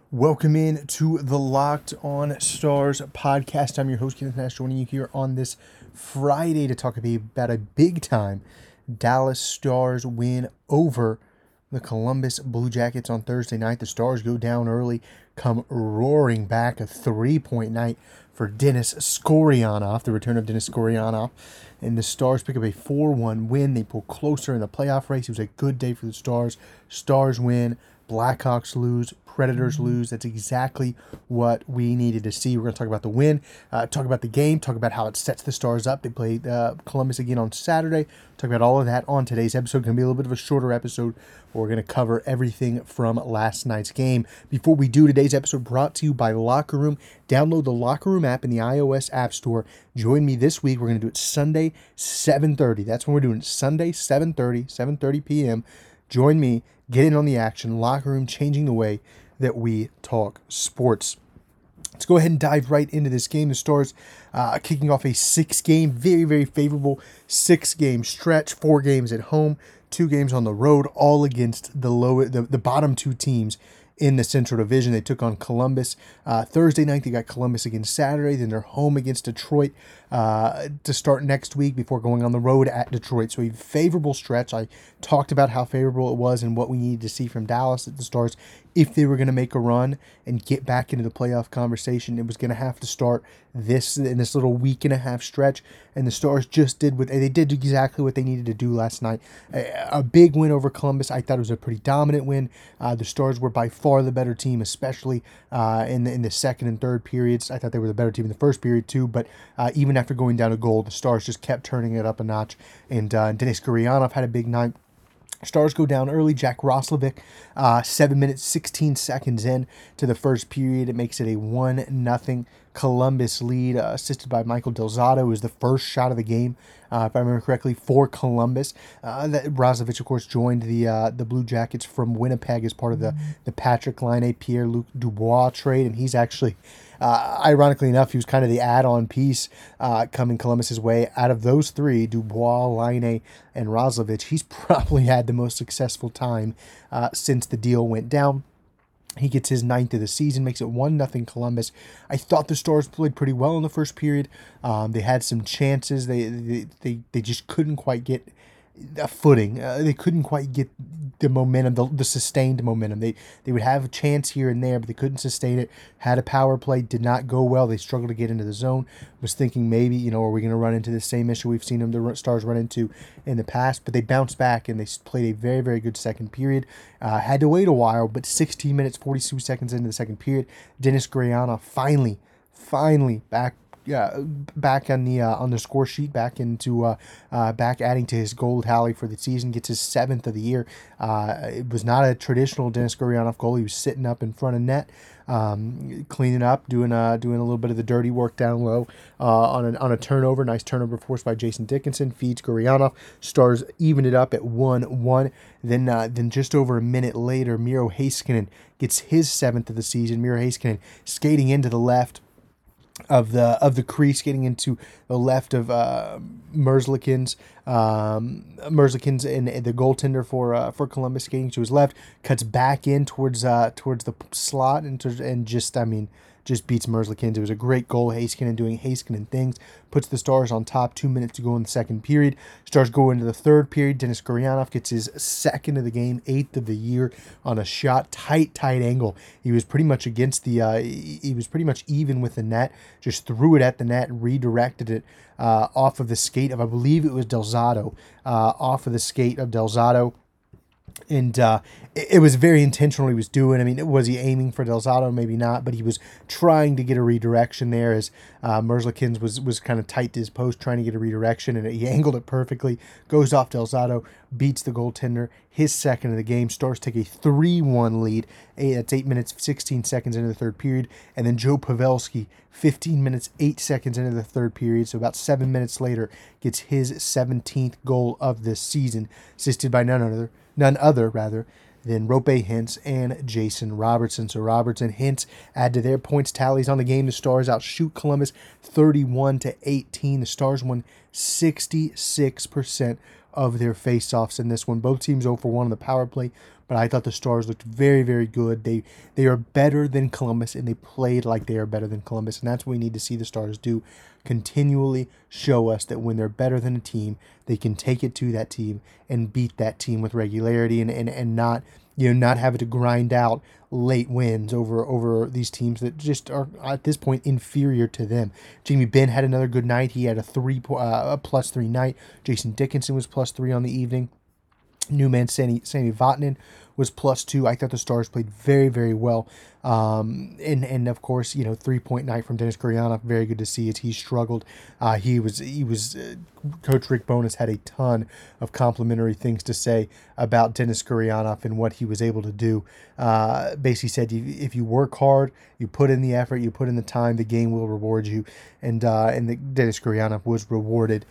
Welcome in to the Locked On Stars podcast. I'm your host, Kenneth Nash, joining you here on this Friday to talk about a big-time Dallas Stars win over the Columbus Blue Jackets on Thursday night. The Stars go down early, come roaring back, a 3-point night for Denis Gurianov, the return of Denis Gurianov. And the Stars pick up a 4-1 win. They pull closer in the playoff race. It was a good day for the Stars. Stars win. Blackhawks lose, Predators lose. That's exactly what we needed to see. We're going to talk about the win, talk about the game, talk about how it sets the Stars up. They play Columbus again on Saturday. Talk about all of that on today's episode. Going to be a little bit of a shorter episode. We're going to cover everything from last night's game. Before we do, today's episode brought to you by Locker Room. Download the Locker Room app in the iOS App Store. Join me this week. We're going to do it Sunday, 7:30. That's when we're doing it. Sunday, 7:30 p.m. Join me. Get in on the action. Locker Room, changing the way that we talk sports. Let's go ahead and dive right into this game. The Stars kicking off a 6-game, very, very favorable 6-game stretch. 4 games at home, 2 games on the road, all against the bottom 2 teams in the Central Division. They took on Columbus Thursday night. They got Columbus again Saturday. Then they're home against Detroit to start next week before going on the road at Detroit. So a favorable stretch. I talked about how favorable it was and what we needed to see from Dallas at the Stars. If they were going to make a run and get back into the playoff conversation, it was going to have to start in this little week and a half stretch. And the Stars just did exactly what they needed to do last night. A big win over Columbus. I thought it was a pretty dominant win. The Stars were by far the better team, especially in the second and third periods. I thought they were the better team in the first period too. But even after going down a goal, the Stars just kept turning it up a notch. And Denis Gurianov had a big night. Stars go down early. Jack Roslovic, 7 minutes, 16 seconds in to the first period. It makes it a 1-0 Columbus lead, assisted by Michael Del Zotto. It was the first shot of the game, if I remember correctly, for Columbus. Roslovic, of course, joined the Blue Jackets from Winnipeg as part of the Patrick Laine, Pierre-Luc Dubois trade, and he's actually... ironically enough, he was kind of the add-on piece coming Columbus's way. Out of those 3, Dubois, Laine, and Roslovic, he's probably had the most successful time since the deal went down. He gets his 9th of the season, makes it 1-0 Columbus. I thought the Stars played pretty well in the first period. They had some chances. They just couldn't quite get a footing. They couldn't quite get the momentum, the sustained momentum. They would have a chance here and there, but they couldn't sustain it. Had a power play, did not go well. They struggled to get into the zone. Was thinking maybe, are we going to run into the same issue we've seen the Stars run into in the past? But they bounced back and they played a very, very good second period. Had to wait a while, but 16 minutes, 42 seconds into the second period, Denis Gurianov finally back on the score sheet, back adding to his goal tally for the season, gets his 7th of the year. It was not a traditional Denis Gurianov goal. He was sitting up in front of net, cleaning up, doing a little bit of the dirty work down low on a turnover. Nice turnover forced by Jason Dickinson, feeds Gurianov. Stars even it up at 1-1. Then just over a minute later, Miro Heiskanen gets his 7th of the season. Miro Heiskanen skating into the left of the crease, getting into the left of Merzlikins and the goaltender for Columbus, skating to his left, cuts back in towards the slot and just beats Merzlikins. It was a great goal. Heiskanen doing Heiskanen things, puts the Stars on top. 2 minutes to go in the second period. Stars go into the third period. Denis Gurianov gets his 2nd of the game, 8th of the year on a shot, tight angle. He was pretty much he was pretty much even with the net. Just threw it at the net, redirected it off of the skate of, I believe it was Del Zotto, off of the skate of Del Zotto. And it was very intentional he was doing. I mean, was he aiming for Del Zotto? Maybe not, but he was trying to get a redirection there as Merzlikins was kind of tight to his post, trying to get a redirection, and he angled it perfectly. Goes off Del Zotto, beats the goaltender, his 2nd of the game. Stars take a 3-1 lead. That's 8 minutes, 16 seconds into the third period. And then Joe Pavelski, 15 minutes, 8 seconds into the third period, so about 7 minutes later, gets his 17th goal of this season, assisted by none other than Roope Hintz and Jason Robertson. So Robertson, Hintz add to their points tallies on the game. The Stars outshoot Columbus 31-18. The Stars won 66% of their faceoffs in this one. Both teams 0 for 1 on the power play. but I thought the Stars looked very, very good. They are better than Columbus, and they played like they are better than Columbus, and that's what we need to see the Stars do. Continually show us that when they're better than a team, they can take it to that team and beat that team with regularity, and not not having to grind out late wins over these teams that just are at this point inferior to them. Jamie Benn had another good night. He had a +3 night. Jason Dickinson was +3 on the evening. New man Sami Vatanen was +2. I thought the Stars played very, very well. And of course, 3-point night from Denis Gurianov. Very good to see it. He struggled. He was Coach Rick Bowness had a ton of complimentary things to say about Denis Gurianov and what he was able to do. Basically said, if you work hard, you put in the effort, you put in the time, the game will reward you. And Denis Gurianov was rewarded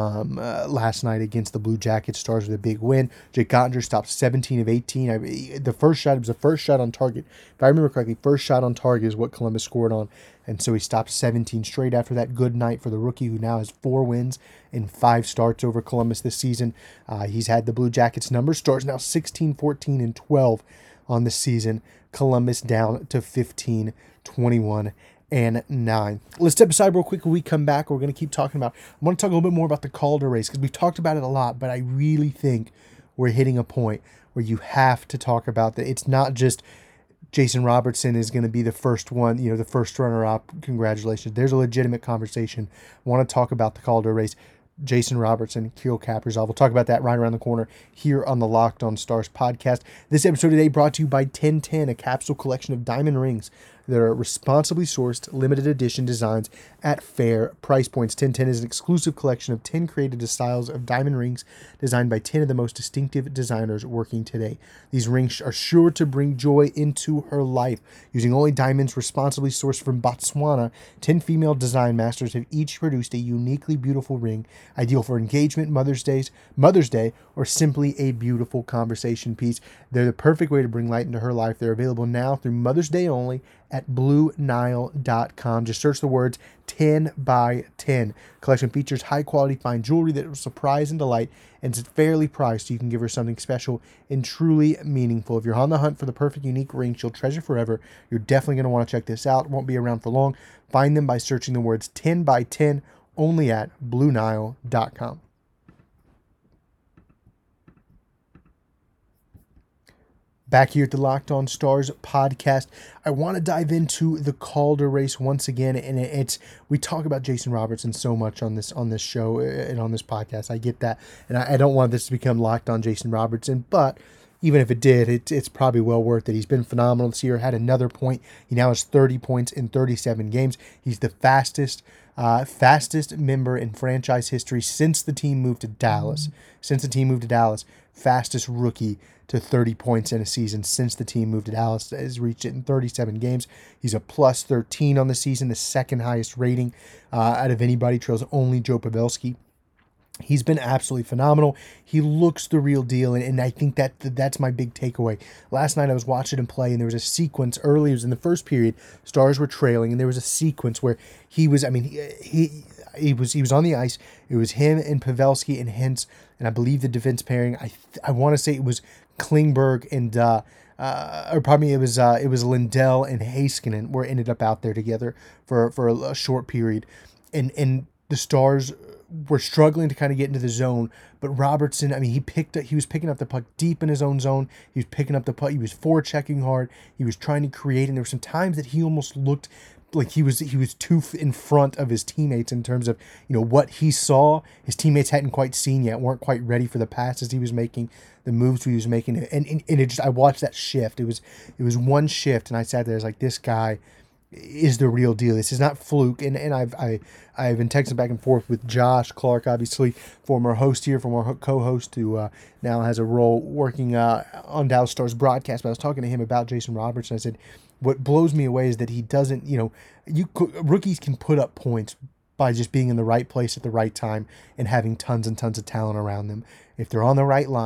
last night against the Blue Jackets. Stars with a big win. Jake Ottinger stopped 17 of 18. It was the first shot on target. If I remember correctly, first shot on target is what Columbus scored on. And so he stopped 17 straight after that. Good night for the rookie, who now has 4 wins and 5 starts over Columbus this season. He's had the Blue Jackets numbers. Stars now 16, 14, and 12 on the season. Columbus down to 15, 21, and 9. Let's step aside real quick. When we come back, we're going to keep talking about, I want to talk a little bit more about the Calder race, because we've talked about it a lot, but I really think we're hitting a point where you have to talk about that. It's not just Jason Robertson is going to be the first one, the first runner-up. Congratulations. There's a legitimate conversation. I want to talk about the Calder race. Jason Robertson, Kirill Kaprizov. We'll talk about that right around the corner here on the Locked On Stars podcast. This episode today brought to you by 1010, a capsule collection of diamond rings that are responsibly sourced, limited edition designs at fair price points. 1010 is an exclusive collection of 10 created styles of diamond rings designed by 10 of the most distinctive designers working today. These rings are sure to bring joy into her life. Using only diamonds responsibly sourced from Botswana, 10 female design masters have each produced a uniquely beautiful ring, ideal for engagement, Mother's Day, or simply a beautiful conversation piece. They're the perfect way to bring light into her life. They're available now through Mother's Day only at BlueNile.com. Just search the words 10 by 10. Collection features high-quality fine jewelry that will surprise and delight, and it's fairly priced so you can give her something special and truly meaningful. If you're on the hunt for the perfect unique ring she'll treasure forever, you're definitely going to want to check this out. It won't be around for long. Find them by searching the words 10 by 10 only at BlueNile.com. Back here at the Locked On Stars podcast, I want to dive into the Calder race once again, and we talk about Jason Robertson so much on this show and on this podcast. I get that, and I don't want this to become Locked On Jason Robertson, but even if it did, it's probably well worth it. He's been phenomenal this year. Had another point. He now has 30 points in 37 games. He's the fastest member in franchise history since the team moved to Dallas. Fastest rookie to 30 points in a season since the team moved to Dallas, has reached it in 37 games. He's a +13 on the season, the second highest rating out of anybody, trails only Joe Pavelski. He's been absolutely phenomenal. He looks the real deal, and I think that's my big takeaway. Last night I was watching him play, and there was a sequence early. It was in the first period. Stars were trailing, and there was a sequence where he was on the ice. It was him and Pavelski and Hintz, and I believe the defense pairing. I want to say it was Klingberg and it was Lindell and Heiskanen were ended up out there together for a short period, and the Stars were struggling to kind of get into the zone, but Robertson, he was picking up the puck deep in his own zone. He was picking up the puck. He was forechecking hard. He was trying to create, and there were some times that he almost looked like he was too in front of his teammates in terms of what he saw. His teammates hadn't quite seen yet, weren't quite ready for the passes he was making, the moves he was making, and it just, I watched that shift. It was one shift, and I sat there, I was like, this guy is the real deal. This is not fluke. And I've been texting back and forth with Josh Clark, obviously former host here, former co-host who now has a role working on Dallas Stars broadcast. But I was talking to him about Jason Robertson. I said, what blows me away is that he doesn't, rookies can put up points by just being in the right place at the right time and having tons and tons of talent around them. If they're on the right line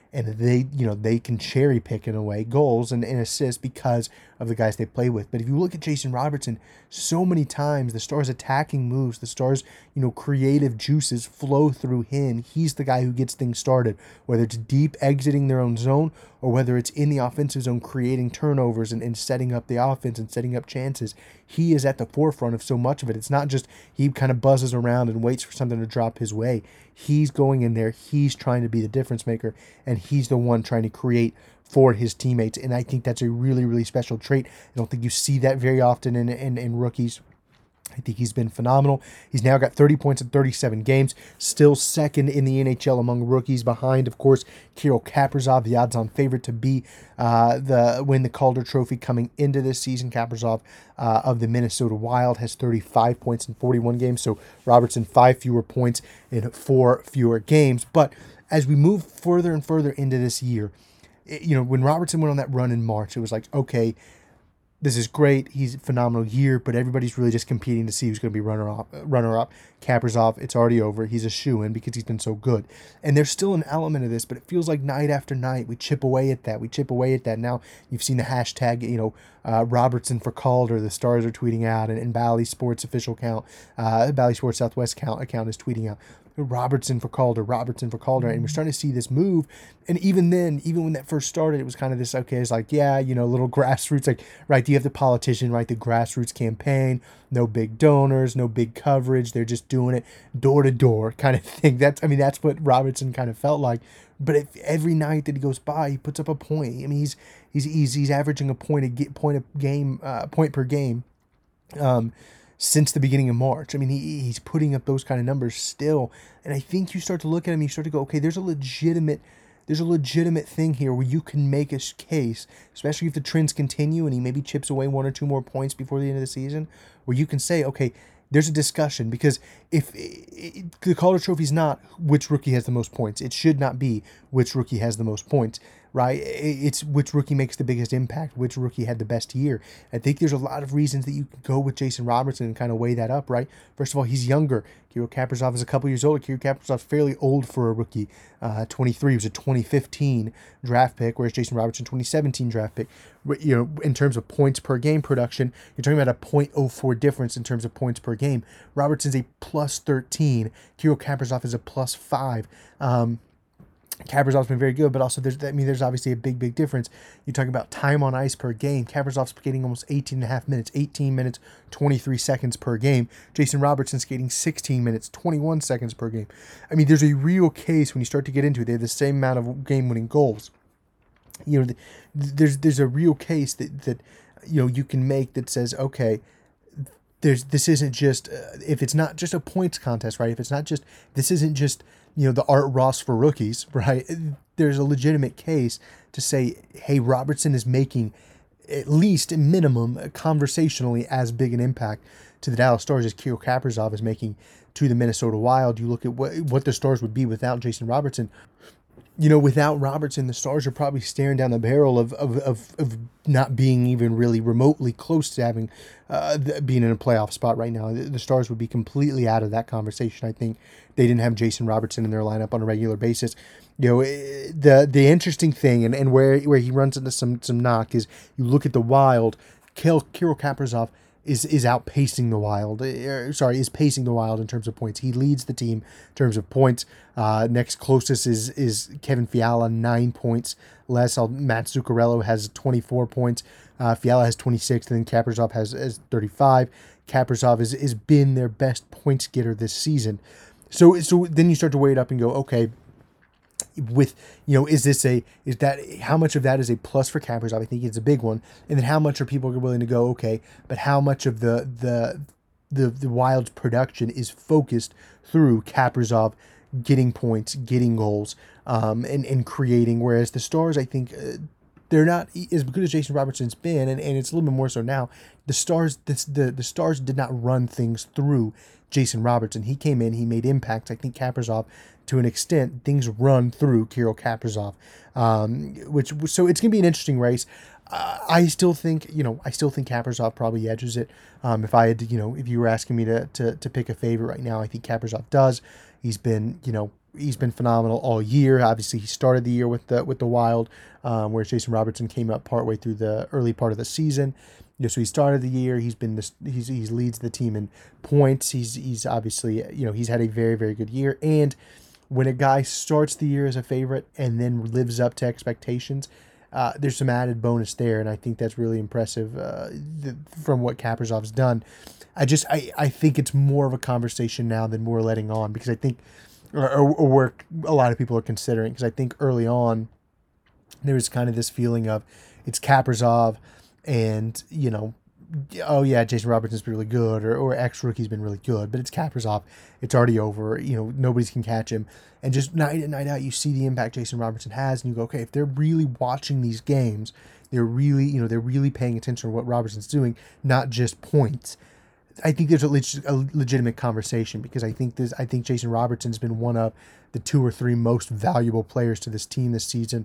and they can cherry pick in a way goals and assists because of the guys they play with. But if you look at Jason Robertson, so many times the Stars' attacking moves, the Stars' creative juices flow through him. He's the guy who gets things started, whether it's deep exiting their own zone or whether it's in the offensive zone creating turnovers and setting up the offense and setting up chances. He is at the forefront of so much of it. It's not just he kind of buzzes around and waits for something to drop his way. He's going in there. He's trying to be the difference maker, and he's the one trying to create for his teammates. And I think that's a really, really special trait. I don't think you see that very often in rookies. I think he's been phenomenal. He's now got 30 points in 37 games, still second in the NHL among rookies, behind, of course, Kirill Kaprizov, the odds-on favorite to win the Calder Trophy coming into this season. Kaprizov of the Minnesota Wild has 35 points in 41 games, so Robertson 5 fewer points in 4 fewer games. But as we move further and further into this year, when Robertson went on that run in March, it was like, okay, this is great. He's a phenomenal year, but everybody's really just competing to see who's going to be runner-up. Kaprizov, it's already over. He's a shoo-in because he's been so good. And there's still an element of this, but it feels like night after night we chip away at that. Now you've seen the hashtag, Robertson for Calder. The Stars are tweeting out, and Bally Sports official account, Bally Sports Southwest account is tweeting out, Robertson for Calder, and we're starting to see this move. And even when that first started, it was kind of this, okay, it's like, little grassroots, like, right, you have the politician, right, the grassroots campaign, no big donors, no big coverage, they're just doing it door to door kind of thing. That's what Robertson kind of felt like. But every night that he goes by, he puts up a point. I mean, he's averaging a point per game. Since the beginning of March. I mean, he's putting up those kind of numbers still. And I think you start to look at him, you start to go, okay, there's a legitimate thing here where you can make a case, especially if the trends continue and he maybe chips away 1 or 2 more points before the end of the season, where you can say, okay, there's a discussion. Because if the Calder Trophy is not which rookie has the most points, it should not be which rookie has the most points, right? It's which rookie makes the biggest impact, which rookie had the best year. I think there's a lot of reasons that you can go with Jason Robertson and kind of weigh that up, right? First of all, he's younger. Kirill Kaprizov is a couple years older. Kirill Kaprizov's fairly old for a rookie. 23, he was a 2015 draft pick, whereas Jason Robertson, 2017 draft pick. In terms of points per game production, you're talking about a .04 difference in terms of points per game. Robertson's a plus 13. Kirill Kaprizov is a plus 5. Kaprizov's been very good, but also there's obviously a big difference. You're talking about time on ice per game. Kaprizov's skating almost 18 minutes, 23 seconds per game. Jason Robertson skating 16 minutes, 21 seconds per game. I mean, there's a real case when you start to get into it. They have the same amount of game-winning goals. There's a real case that you can make that says, okay, this isn't just if it's not just a points contest, right? If it's not just this isn't just the Art Ross for rookies, right? There's a legitimate case to say, hey, Robertson is making at least a minimum conversationally as big an impact to the Dallas Stars as Kirill Kaprizov is making to the Minnesota Wild. You look at what the Stars would be without Jason Robertson. Without Robertson, the Stars are probably staring down the barrel of not being even really remotely close to having being in a playoff spot right now. The Stars would be completely out of that conversation. I think they didn't have Jason Robertson in their lineup on a regular basis. The interesting thing and where he runs into some knock is you look at the Wild. Kirill Kaprizov is outpacing the Wild. Is pacing the Wild in terms of points. He leads the team in terms of points. Next closest is Kevin Fiala, 9 points less. Matt Zuccarello has 24 points. Fiala has 26, and then Kaprizov has 35. Kaprizov has been their best points getter this season. So then you start to weigh it up and go, okay, with how much of that is a plus for Kaprizov? I think it's a big one. And then how much are people willing to go, okay, but how much of the Wild's production is focused through Kaprizov getting points, getting goals, and creating, whereas the Stars, I think, they're not as good as Jason Robertson's been, and it's a little bit more so now. The Stars did not run things through Jason Robertson. He came in, he made impacts. I think Kaprizov, to an extent, things run through Kirill Kaprizov, so it's going to be an interesting race. I still think, Kaprizov probably edges it. If I had to, if you were asking me to pick a favorite right now, I think Kaprizov does. He's been, he's been phenomenal all year. Obviously, he started the year with the Wild, whereas Jason Robertson came up partway through the early part of the season. So he started the year. He's been this. He leads the team in points. He's obviously, he's had a very, very good year. And when a guy starts the year as a favorite and then lives up to expectations, there's some added bonus there, and I think that's really impressive from what Kaprizov's done. I think it's more of a conversation now than we're letting on, because I think, or where a lot of people are considering, because I think early on there was kind of this feeling of it's Kaprizov, and oh yeah, Jason Robertson's been really good, or X rookie's been really good, but it's Kaprizov. It's already over. Nobody's can catch him. And just night in, night out, you see the impact Jason Robertson has, and you go, okay, if they're really watching these games, they're really paying attention to what Robertson's doing, not just points. I think there's a legitimate conversation, because I think Jason Robertson's been one of the 2 or 3 most valuable players to this team this season,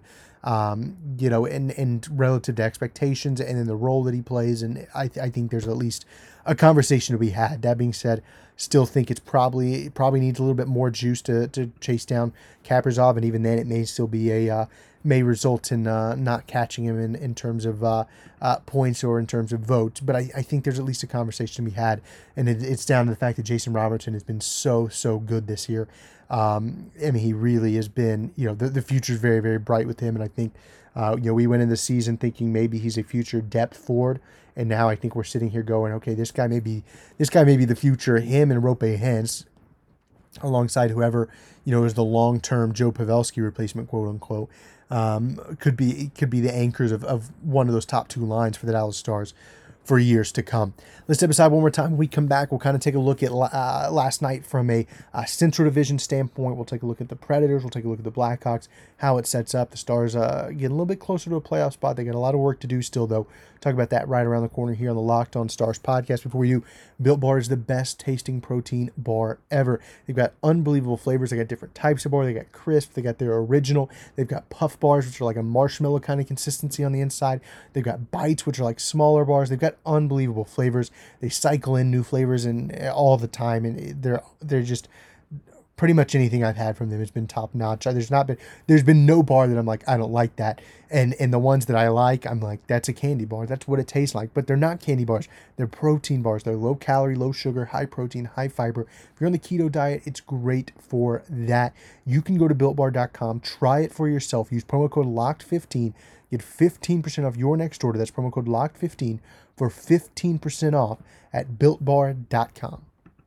and relative to expectations, and in the role that he plays. And I think there's at least a conversation to be had. That being said, still think it's probably needs a little bit more juice to chase down Kaprizov, and even then it may still be may result in not catching him in terms of points or in terms of votes. But I think there's at least a conversation to be had, and it's down to the fact that Jason Robertson has been so good this year. He really has been, the future is very, very bright with him. And I think, we went in the season thinking maybe he's a future depth forward. And now I think we're sitting here going, okay, this guy may be the future. Him and Rope Hens, alongside whoever, is the long-term Joe Pavelski replacement, quote unquote, could be the anchors of one of those top 2 lines for the Dallas Stars for years to come. Let's step aside one more time. When we come back, we'll kind of take a look at last night from a Central Division standpoint. We'll take a look at the Predators. We'll take a look at the Blackhawks, how it sets up. The Stars get a little bit closer to a playoff spot. They got a lot of work to do still, though. Talk about that right around the corner here on the Locked On Stars podcast. Before you, Built Bar is the best tasting protein bar ever. They've got unbelievable flavors. They got different types of bar. They got crisp. They got their original. They've got puff bars, which are like a marshmallow kind of consistency on the inside. They've got bites, which are like smaller bars. They've got unbelievable flavors. They cycle in new flavors and all the time, and they're just pretty much anything I've had from them has been top notch. There's been no bar that I'm like, I don't like that. And the ones that I like, I'm like, that's a candy bar. That's what it tastes like. But they're not candy bars. They're protein bars. They're low calorie, low sugar, high protein, high fiber. If you're on the keto diet, it's great for that. You can go to BuiltBar.com, try it for yourself. Use promo code LOCKED15. Get 15% off your next order. That's promo code LOCKED15 for 15% off at BuiltBar.com.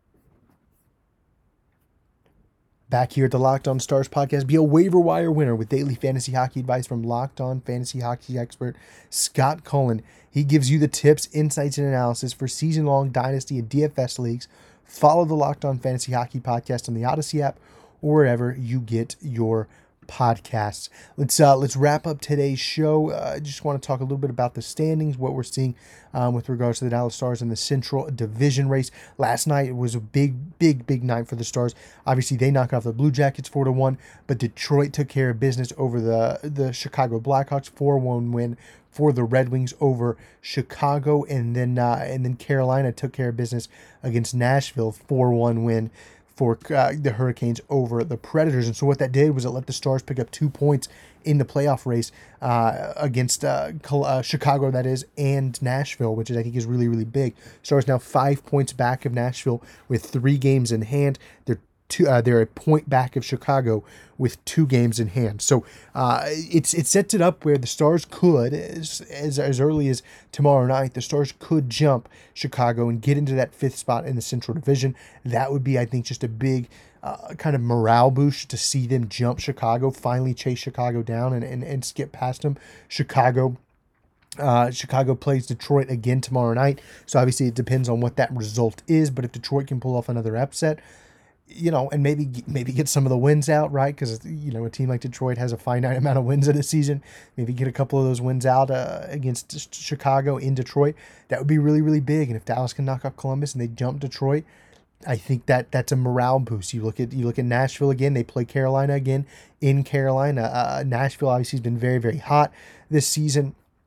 Back here at the Locked On Stars podcast, be a waiver wire winner with daily fantasy hockey advice from Locked On fantasy hockey expert Scott Cullen. He gives you the tips, insights, and analysis for season-long dynasty and DFS leagues. Follow the Locked On Fantasy Hockey podcast on the Odyssey app or wherever you get your podcasts. Let's wrap up today's show. I just want to talk a little bit about the standings, what we're seeing with regards to the Dallas Stars in the Central Division race. Last night was a big night for the Stars. Obviously, they knocked off the Blue Jackets 4-1, but Detroit took care of business over the Chicago Blackhawks, 4-1 win for the Red Wings over Chicago, and then Carolina took care of business against Nashville, 4-1 win for the Hurricanes over the Predators. And so what that did was it let the Stars pick up 2 points in the playoff race against Chicago, that is, and Nashville, which I think is really, really big. Stars now 5 points back of Nashville with 3 games in hand. They're a point back of Chicago with 2 games in hand. So it sets it up where the Stars could, as early as tomorrow night, the Stars could jump Chicago and get into that 5th spot in the Central Division. That would be, I think, just a big kind of morale boost to see them jump Chicago, finally chase Chicago down and skip past them. Chicago plays Detroit again tomorrow night. So obviously it depends on what that result is. But if Detroit can pull off another upset, and maybe get some of the wins out, right? Because, a team like Detroit has a finite amount of wins in a season. Maybe get a couple of those wins out against Chicago in Detroit. That would be really, really big. And if Dallas can knock off Columbus and they jump Detroit, I think that's a morale boost. You look at Nashville again. They play Carolina again in Carolina. Nashville obviously has been very, very hot this season.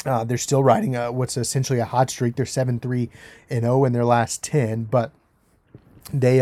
They're still riding what's essentially a hot streak. They're 7-3-0 in their last 10, but they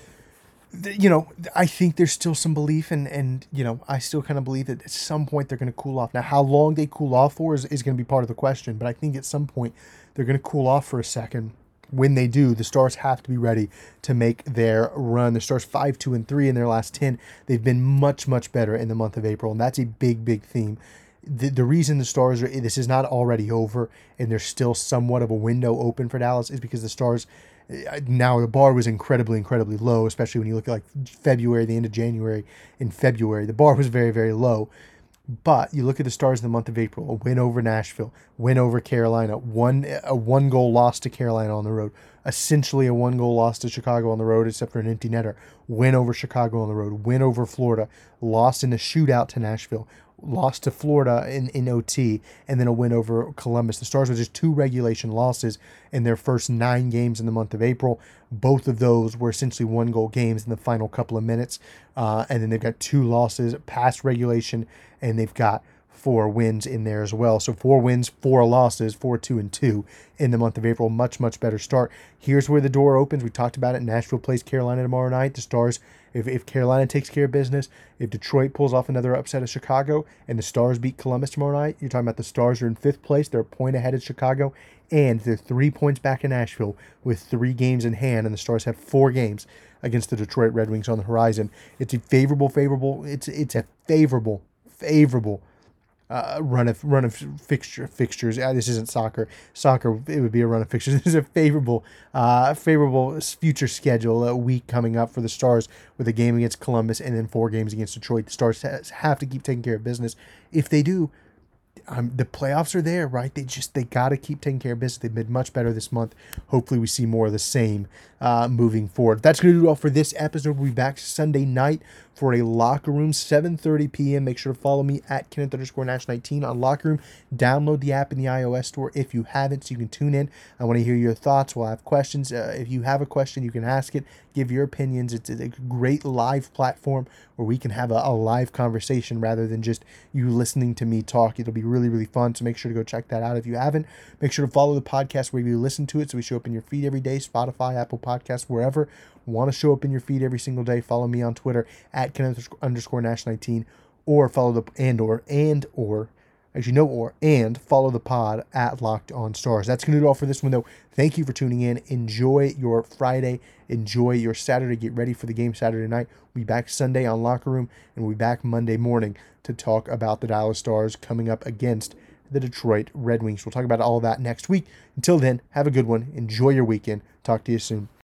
I think there's still some belief, and I still kind of believe that at some point they're going to cool off. Now, how long they cool off for is going to be part of the question, but I think at some point they're going to cool off for a second. When they do, the Stars have to be ready to make their run. The Stars 5-2-3 in their last 10. They've been much, much better in the month of April, and that's a big, big theme. The reason the Stars this is not already over and there's still somewhat of a window open for Dallas is because the Stars, now the bar was incredibly, incredibly low, especially when you look at like February, the end of January and February. The bar was very, very low. But you look at the Stars in the month of April: a win over Nashville, win over Carolina, a one goal loss to Carolina on the road, essentially a 1-goal loss to Chicago on the road, except for an empty netter, win over Chicago on the road, win over Florida, lost in a shootout to Nashville, lost to Florida in OT, and then a win over Columbus. The Stars with just 2 regulation losses in their first 9 games in the month of April. Both of those were essentially 1-goal games in the final couple of minutes. And then they've got 2 losses past regulation, and they've got 4 wins in there as well. So 4 wins, 4 losses, 4-2-2 in the month of April. Much, much better start. Here's where the door opens. We talked about it. Nashville plays Carolina tomorrow night. The Stars, if Carolina takes care of business, if Detroit pulls off another upset of Chicago, and the Stars beat Columbus tomorrow night, you're talking about the Stars are in 5th place. They're a point ahead of Chicago, and they're 3 points back in Nashville with 3 games in hand, and the Stars have 4 games against the Detroit Red Wings on the horizon. It's a favorable run of fixtures. This isn't soccer. Soccer, it would be a run of fixtures. This is a favorable future schedule. A week coming up for the Stars with a game against Columbus and then 4 games against Detroit. The Stars have to keep taking care of business. If they do, the playoffs are there, right? They got to keep taking care of business. They've been much better this month. Hopefully we see more of the same moving forward. That's going to do it all for this episode. We'll be back Sunday night for a Locker Room, 7:30 p.m. Make sure to follow me at Kenneth_Nash19 on Locker Room. Download the app in the iOS store if you haven't, so you can tune in. I want to hear your thoughts. We'll have questions. If you have a question, you can ask it. Give your opinions. It's a great live platform where we can have a live conversation rather than just you listening to me talk. It'll be really, really fun, so make sure to go check that out if you haven't. Make sure to follow the podcast wherever you listen to it so we show up in your feed every day, Spotify, Apple Podcasts, wherever. Want to show up in your feed every single day, follow me on Twitter at Kenneth_Nash19, or follow the and follow the pod at Locked On Stars. That's going to do it all for this one, though. Thank you for tuning in. Enjoy your Friday. Enjoy your Saturday. Get ready for the game Saturday night. We'll be back Sunday on Locker Room, and we'll be back Monday morning to talk about the Dallas Stars coming up against the Detroit Red Wings. We'll talk about all that next week. Until then, have a good one. Enjoy your weekend. Talk to you soon.